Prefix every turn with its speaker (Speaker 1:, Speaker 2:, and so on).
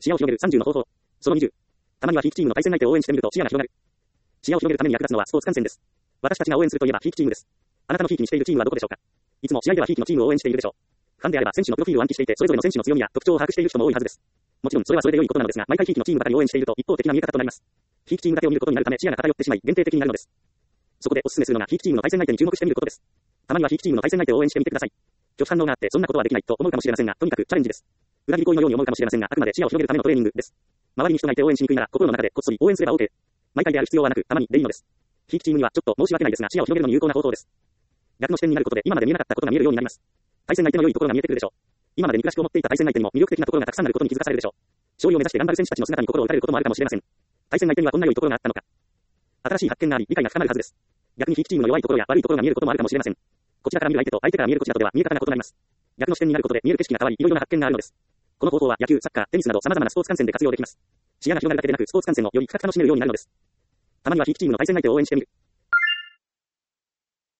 Speaker 1: 視野を広げる30の方法。その20。たまにはひいきチームの対戦相手を応援してみると視野が広がる。視野を広げるために役立つのはスポーツ観戦です。私たちが応援するといえばひいきチームです。あなたのひいきにしているチームはどこでしょうか。いつも試合ではひいきのチームを応援しているでしょう。ファンであれば選手のプロフィールを暗記していて、それぞれの選手の強みや特徴を把握している人も多いはずです。もちろんそれはそれで良いことなのですが、毎回ひいきのチームばかり応援していると一方的な見え方となります。ひいきチームだけを見ることになるため視野が偏ってしまい限定的になるのです。そこでお勧めするのがひいきチームの対戦相手に注目してみることです。たまにはひいきチームの対戦相手を応援してみてください。拒否反応があってそんなことはできないと思うかもしれませんが、とにかくチャレンジです。裏切り行為のように思うかもしれませんが、あくまで視野を広げるためのトレーニングです。周りに人がいて応援しにくいなら心の中でこっそり応援すれば OK。毎回である必要はなく、たまにでいいのです。ひいきチームにはちょっと申し訳ないですが視野を広げるのに有効な方法です。逆の視点になることで今まで見えなかったことが見えるようになります。対戦相手の良いところが見えてくるでしょう。今まで憎らしく思っていた対戦相手にも魅力的なところがたくさんあることに気づかされるでしょう。勝利を目指して頑張る選手たちの姿に心を打たれることもあるかもしれません。対戦相手にはこんな良いところがあったのか。新しい発見があり理解が深まるはずです。逆にひいきチームの弱いところや悪いところが見えることもあるかもしれません。こちらから見る相手と相手から見えるこちらとでは見え方が異なります。逆の視点になることで見える景色が変わり、いろいろな発見があるのです。この方法は野球、サッカー、テニスなど様々なスポーツ観戦で活用できます。視野が広がるだけでなくスポーツ観戦をより深く楽しめるようになるのです。たまにはひいきチームの対戦相手を応援してみる。